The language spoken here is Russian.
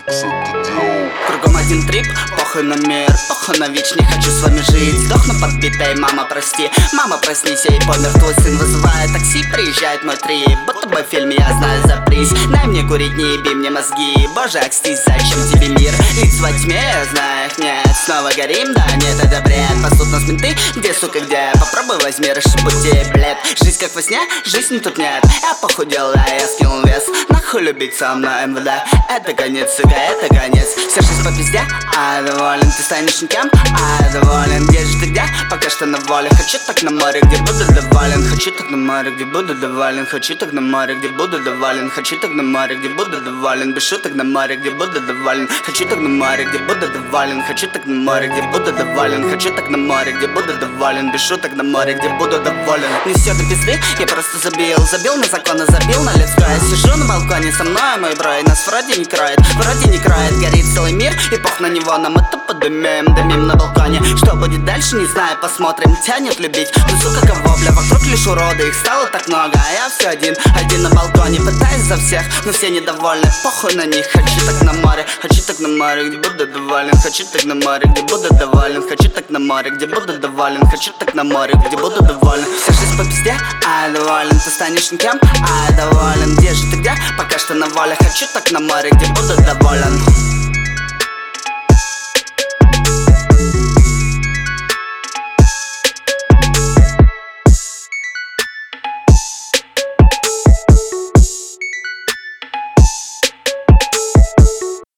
Кругом один трип, похуй на мир, похуй на ВИЧ. Не хочу с вами жить, сдохну подбитой. Мама, прости, мама, проснись, ей помер твой сын. Вызывает такси, приезжает мой трип. Будто бы в фильме я знаю за приз. Дай мне курить, не еби мне мозги. Боже, окстись, зачем тебе мир? Лиц во тьме, я знаю их нет. Снова горим, да нет, это бред. Пасут нас менты, где, сука, где? Попробуй возьми, расшибути, блед. Жизнь как во сне, жизни тут нет. Я похудел, да, я скинул вес. Нахуй любить со мной МВД. Это конец, сука, это конец. Вся жизнь по пизде, а доволен. Ты станешь никем, а доволен. Где же ты, где? Пока что на воле. Хочу так на море, где буду доволен. Хочу так на море, где буду доволен. Хочу так на море, где буду доволен. Хочу так на море, где буду доволен. Без шуток на море, где буду доволен. Хочу так на море, где буду доволен. Хочу так на море, где буду доволен. Хочу так на море, где буду доволен. Без шуток на море, где буду доволен. Не все до пизды, я просто забил на законы, забил на лицо. Я сижу на балконе, со мной мой брой. Нас вроде не кроет, горит целый мир. И пох на него, нам это подымем, дымим на балконе. Что будет дальше, не знаю, посмотрим. Тянет любить, ну сука, кого, бля, вокруг лишь уроды. Их стало так много, а я все один на балконе. Пытаюсь за всех, но все недовольны. Похуй на них, хочу так на море. Хочу так на море, где буду доволен. Хочу так на море, где буду доволен. Хочу так на море, где буду доволен. Хочу так на море, где буду доволен. Вся жизнь по пизде, а доволен. Ты станешь никем, а доволен. Где же ты, где? Пока что на воле. Хочу так на море, где буду доволен.